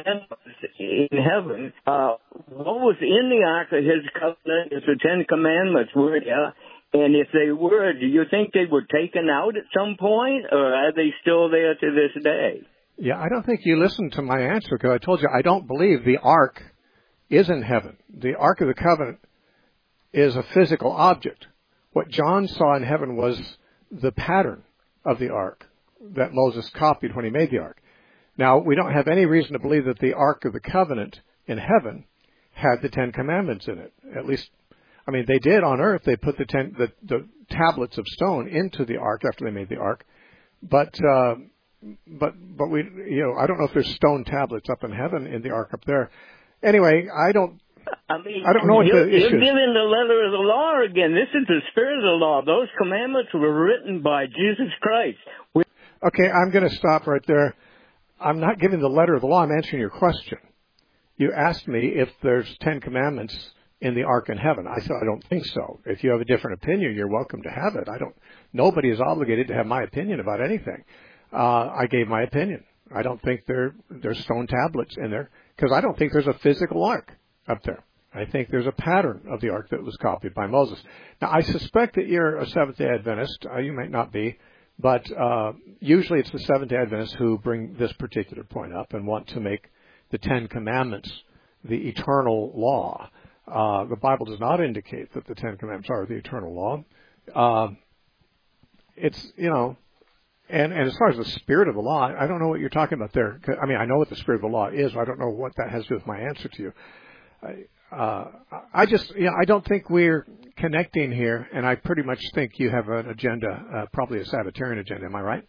in heaven. Uh, what was in the Ark of His Covenant is the Ten Commandments were there. And if they were, do you think they were taken out at some point, or are they still there to this day? Yeah, I don't think you listened to my answer, because I told you I don't believe the Ark is in heaven. The Ark of the Covenant is a physical object. What John saw in heaven was the pattern of the Ark that Moses copied when he made the Ark. Now, we don't have any reason to believe that the Ark of the Covenant in heaven had the Ten Commandments in it. At least, I mean, they did on earth. They put the ten, the, the tablets of stone into the Ark after they made the Ark. But, uh, but, but we, you know, I don't know if there's stone tablets up in heaven in the Ark up there. Anyway, I don't, I mean, I don't know what you're, the issue you're is. giving the letter of the law again. This is the spirit of the law. Those commandments were written by Jesus Christ. We- okay, I'm going to stop right there. I'm not giving the letter of the law. I'm answering your question. You asked me if there's Ten Commandments in the Ark in heaven. I said I don't think so. If you have a different opinion, you're welcome to have it. I don't. Nobody is obligated to have my opinion about anything. Uh, I gave my opinion. I don't think there there's stone tablets in there, because I don't think there's a physical Ark up there. I think there's a pattern of the Ark that was copied by Moses. Now, I suspect that you're a Seventh-day Adventist. Uh, you might not be. But uh, usually it's the Seventh-day Adventists who bring this particular point up and want to make the Ten Commandments the eternal law. Uh, the Bible does not indicate that the Ten Commandments are the eternal law. Uh, it's, you know, and, and as far as the spirit of the law, I don't know what you're talking about there. I mean, I know what the spirit of the law is. I don't know what that has to do with my answer to you. I, Uh, I just, you know, I don't think we're connecting here, and I pretty much think you have an agenda, uh, probably a Sabbatarian agenda. Am I right?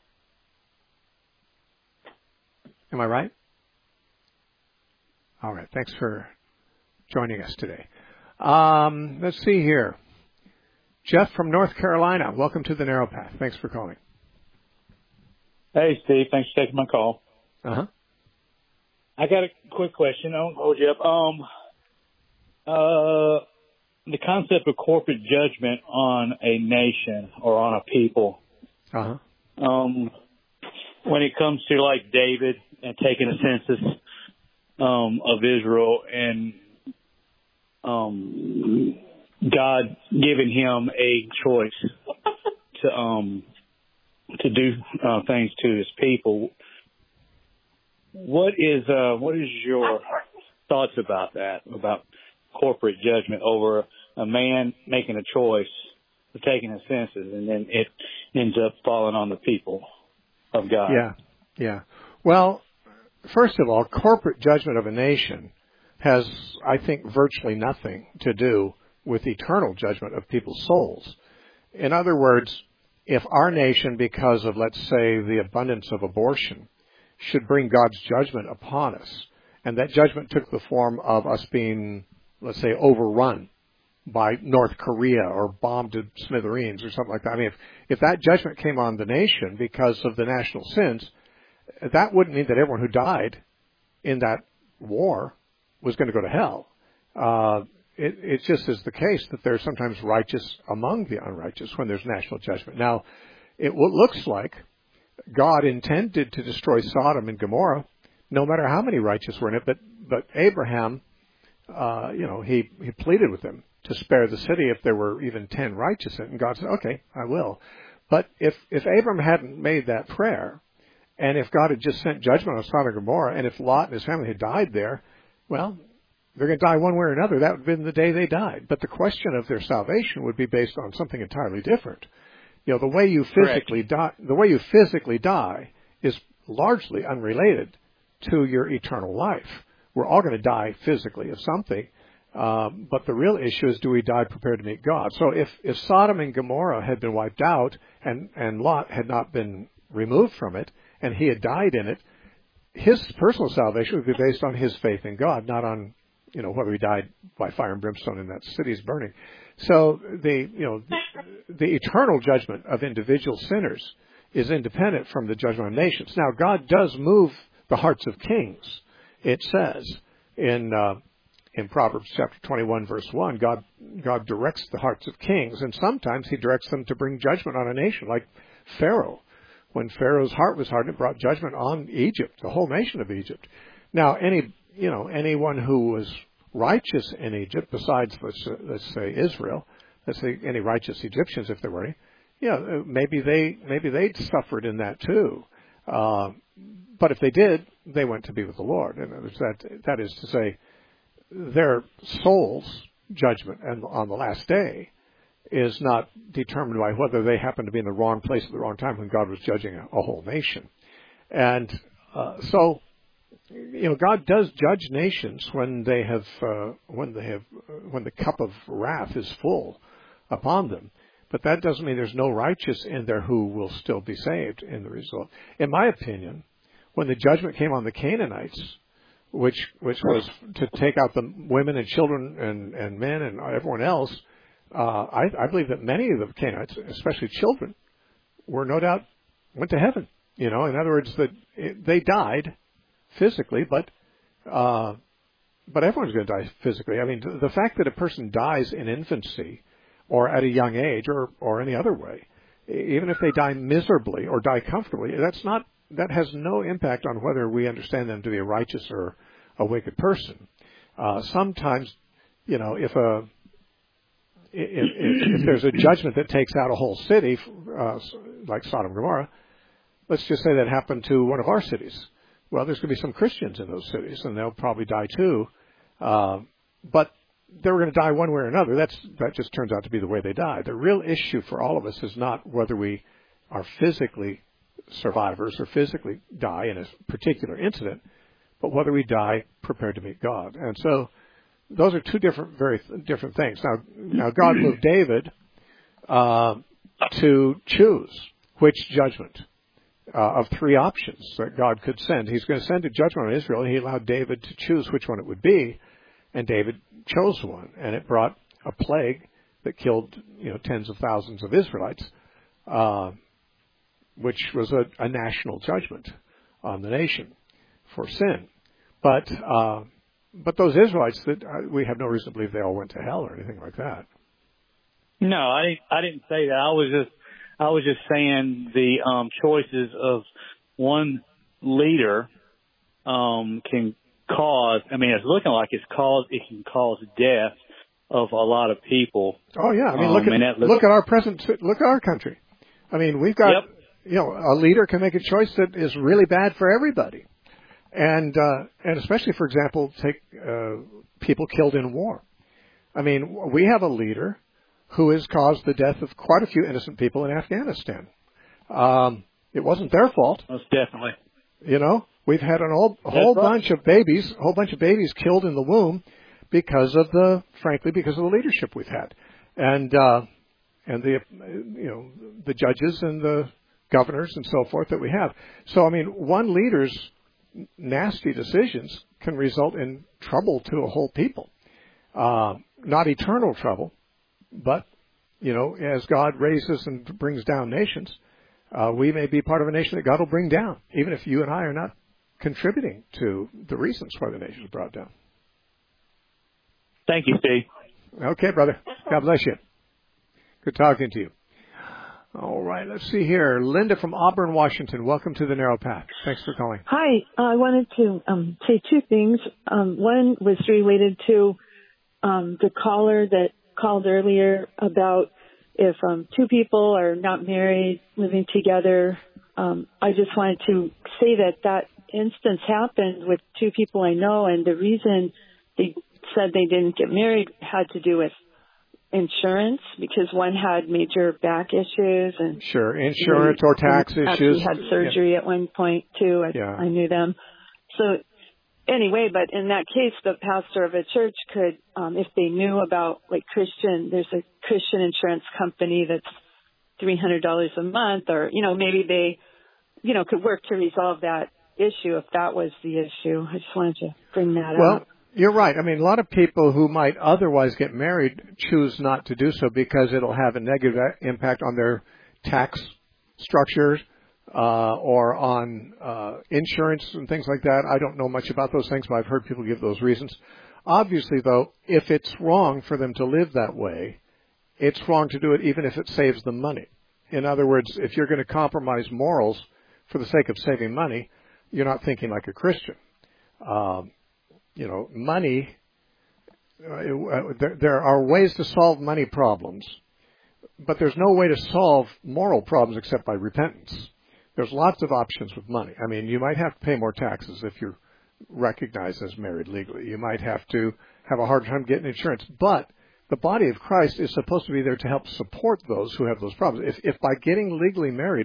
Am I right? All right. Thanks for joining us today. Um, let's see here. Jeff from North Carolina. Welcome to the Narrow Path. Thanks for calling. Hey, Steve. Thanks for taking my call. Uh-huh. I got a quick question. I won't hold you up. Um, Uh, the concept of corporate judgment on a nation or on a people. Uh-huh. Um, when it comes to like David and taking a census um, of Israel and um, God giving him a choice to um, to do uh, things to his people. What is uh, what is your thoughts about that? About corporate judgment over a man making a choice of taking a census, and then it ends up falling on the people of God. Yeah, yeah. Well, first of all, corporate judgment of a nation has, I think, virtually nothing to do with eternal judgment of people's souls. In other words, if our nation, because of, let's say, the abundance of abortion, should bring God's judgment upon us, and that judgment took the form of us being, let's say, overrun by North Korea or bombed to smithereens or something like that. I mean, if, if that judgment came on the nation because of the national sins, that wouldn't mean that everyone who died in that war was going to go to hell. Uh, it, it just is the case that there's sometimes righteous among the unrighteous when there's national judgment. Now, it looks like God intended to destroy Sodom and Gomorrah, no matter how many righteous were in it, but, but Abraham, Uh, you know, he, he pleaded with them to spare the city if there were even ten righteous in it. And God said, okay, I will. But if, if Abram hadn't made that prayer, and if God had just sent judgment on Sodom and Gomorrah, and if Lot and his family had died there, well, they're going to die one way or another. That would have been the day they died. But the question of their salvation would be based on something entirely different. You know, the way you physically die, the way you physically die is largely unrelated to your eternal life. We're all going to die physically of something. Um, but the real issue is, do we die prepared to meet God? So if, if Sodom and Gomorrah had been wiped out and, and Lot had not been removed from it and he had died in it, his personal salvation would be based on his faith in God, not on you know, whether he died by fire and brimstone and that city is burning. So the, you know, the, the eternal judgment of individual sinners is independent from the judgment of nations. Now, God does move the hearts of kings. It says in uh, in Proverbs chapter twenty-one, verse one, God God directs the hearts of kings, and sometimes He directs them to bring judgment on a nation, like Pharaoh. When Pharaoh's heart was hardened, it brought judgment on Egypt, the whole nation of Egypt. Now, any you know anyone who was righteous in Egypt, besides let's, let's say Israel, let's say any righteous Egyptians, if there were any, yeah, maybe they maybe they'd suffered in that too. Uh, but if they did, they went to be with the Lord. And that that is to say, their soul's judgment and on the last day is not determined by whether they happen to be in the wrong place at the wrong time when God was judging a, a whole nation. And uh, so, you know, God does judge nations when they have uh, when they have uh, when the cup of wrath is full upon them. But that doesn't mean there's no righteous in there who will still be saved in the result. In my opinion, when the judgment came on the Canaanites, which which was to take out the women and children and, and men and everyone else, uh, I, I believe that many of the Canaanites, especially children, were no doubt went to heaven. You know, in other words, that they died physically, but uh, but everyone's going to die physically. I mean, the fact that a person dies in infancy or at a young age or, or any other way, even if they die miserably or die comfortably, that's not that has no impact on whether we understand them to be a righteous or a wicked person. Uh, sometimes, you know, if a if, if, if there's a judgment that takes out a whole city, uh, like Sodom and Gomorrah, let's just say that happened to one of our cities. Well, there's going to be some Christians in those cities, and they'll probably die too. Uh, but they were going to die one way or another. That's that just turns out to be the way they die. The real issue for all of us is not whether we are physically survivors or physically die in a particular incident, but whether we die prepared to meet God. And so those are two different, very th- different things. Now, now God moved David uh, to choose which judgment uh, of three options that God could send. He's going to send a judgment on Israel, and He allowed David to choose which one it would be, and David chose one, and it brought a plague that killed, you know, tens of thousands of Israelites. Uh, which was a, a national judgment on the nation for sin. But uh, but those Israelites, that uh, we have no reason to believe they all went to hell or anything like that. No, I didn't, I didn't say that. I was just I was just saying the um, choices of one leader um, can cause. I mean, it's looking like it's cause it can cause death of a lot of people. Oh yeah, I mean, look um, at look, look at our present look at our country. I mean, we've got. Yep. You know, a leader can make a choice that is really bad for everybody. And, uh, and especially, for example, take, uh, people killed in war. I mean, we have a leader who has caused the death of quite a few innocent people in Afghanistan. Um, it wasn't their fault. Most definitely. You know, we've had an whole, a whole bunch of babies, a whole bunch of babies killed in the womb because of the, frankly, because of the leadership we've had. And, uh, and the, you know, the judges and the governors and so forth that we have. So, I mean, one leader's nasty decisions can result in trouble to a whole people. Uh, not eternal trouble, but, you know, as God raises and brings down nations, uh, we may be part of a nation that God will bring down, even if you and I are not contributing to the reasons why the nation is brought down. Thank you, Steve. Okay, brother. God bless you. Good talking to you. All right, let's see here. Linda from Auburn, Washington. Welcome to the Narrow Path. Thanks for calling. Hi. I wanted to um, say two things. Um, one was related to um, the caller that called earlier about if um, two people are not married, living together. Um, I just wanted to say that that instance happened with two people I know, and the reason they said they didn't get married had to do with insurance, because one had major back issues and sure insurance or tax issues. Actually had surgery yeah. at one point too. I, yeah. I knew them. So anyway, but in that case, the pastor of a church could, um, if they knew about like Christian, there's a Christian insurance company that's three hundred dollars a month, or you know maybe they, you know, could work to resolve that issue if that was the issue. I just wanted to bring that well, up. You're right. I mean, a lot of people who might otherwise get married choose not to do so because it'll have a negative impact on their tax structures uh, or on uh, insurance and things like that. I don't know much about those things, but I've heard people give those reasons. Obviously, though, if it's wrong for them to live that way, it's wrong to do it even if it saves them money. In other words, if you're going to compromise morals for the sake of saving money, you're not thinking like a Christian. Um, you know, money, uh, there, there are ways to solve money problems, but there's no way to solve moral problems except by repentance. There's lots of options with money. I mean, you might have to pay more taxes if you're recognized as married legally. You might have to have a hard time getting insurance, but the body of Christ is supposed to be there to help support those who have those problems. If, if by getting legally married,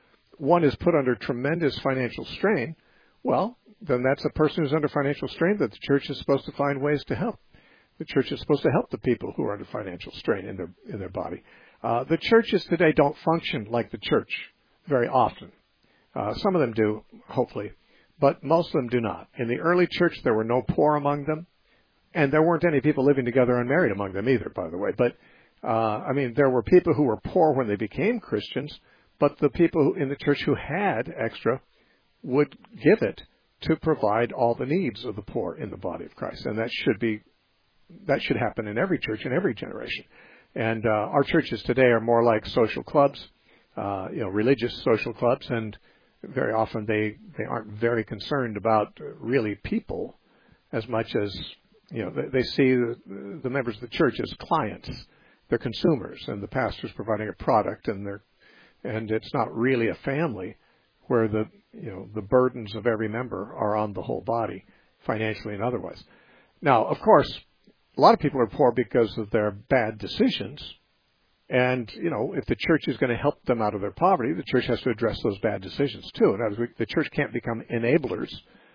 one is put under tremendous financial strain, well, then that's a person who's under financial strain that the church is supposed to find ways to help. The church is supposed to help the people who are under financial strain in their in their body. Uh, the churches today don't function like the church very often. Uh, some of them do, hopefully, but most of them do not. In the early church, there were no poor among them. And there weren't any people living together unmarried among them either, by the way. But, uh, I mean, there were people who were poor when they became Christians, but the people in the church who had extra would give it to provide all the needs of the poor in the body of Christ. And that should be, that should happen in every church in every generation. And, uh, our churches today are more like social clubs, uh, you know, religious social clubs, and very often they, they aren't very concerned about really people as much as, you know, they, they see the, the members of the church as clients. They're consumers, and the pastor's providing a product, and they're, and it's not really a family where the, you know, the burdens of every member are on the whole body, financially and otherwise. Now, of course, a lot of people are poor because of their bad decisions, and, you know, if the church is going to help them out of their poverty, the church has to address those bad decisions too. In other words, the church can't become enablers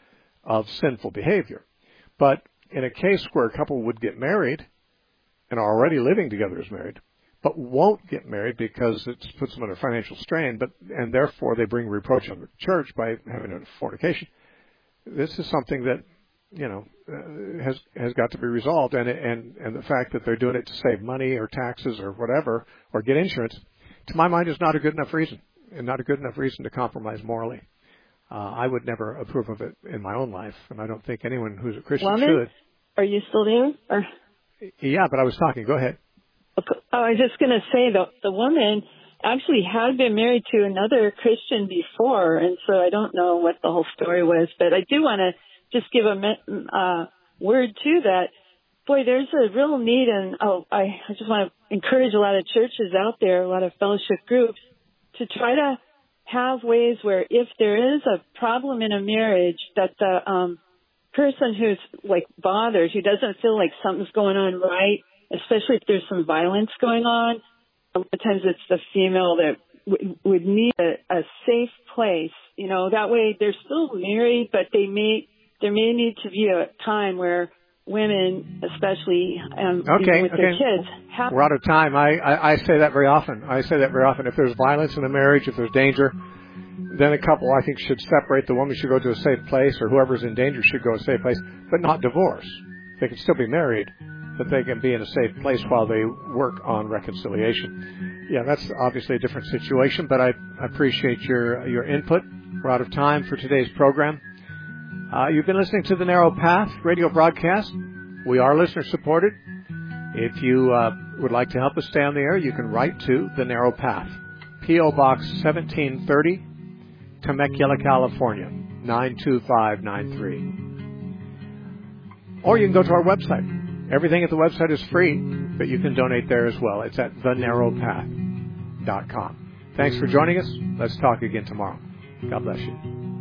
of sinful behavior. But in a case where a couple would get married and are already living together as married, but won't get married because it puts them under financial strain, but and therefore they bring reproach on the church by having a fornication, this is something that, you know, uh, has has got to be resolved. And and and the fact that they're doing it to save money or taxes or whatever or get insurance, to my mind, is not a good enough reason, and not a good enough reason to compromise morally. Uh, I would never approve of it in my own life, and I don't think anyone who's a Christian Woman, should. Are you still there? Or? Yeah, but I was talking. Go ahead. Oh, I was just going to say the the woman actually had been married to another Christian before, and so I don't know what the whole story was, but I do want to just give a uh, word to that. Boy, there's a real need, and oh, I, I just want to encourage a lot of churches out there, a lot of fellowship groups, to try to have ways where if there is a problem in a marriage, that the um, person who's like bothered, who doesn't feel like something's going on right, especially if there's some violence going on, a lot of times it's the female that w- would need a, a safe place. You know, that way they're still married, but they may there may need to be a time where women, especially um, okay, with okay. their kids, have. We're out of time. I, I, I say that very often. I say that very often. If there's violence in a marriage, if there's danger, then a couple, I think, should separate. The woman should go to a safe place, or whoever's in danger should go to a safe place, but not divorce. They can still be married, but they can be in a safe place while they work on reconciliation. Yeah, that's obviously a different situation, but I, I appreciate your your input. We're out of time for today's program. Uh, you've been listening to the Narrow Path radio broadcast. We are listener-supported. If you uh, would like to help us stay on the air, you can write to The Narrow Path, P O. Box seventeen thirty, Temecula, California, nine two five nine three. Or you can go to our website. Everything at the website is free, but you can donate there as well. It's at the narrow path dot com. Thanks for joining us. Let's talk again tomorrow. God bless you.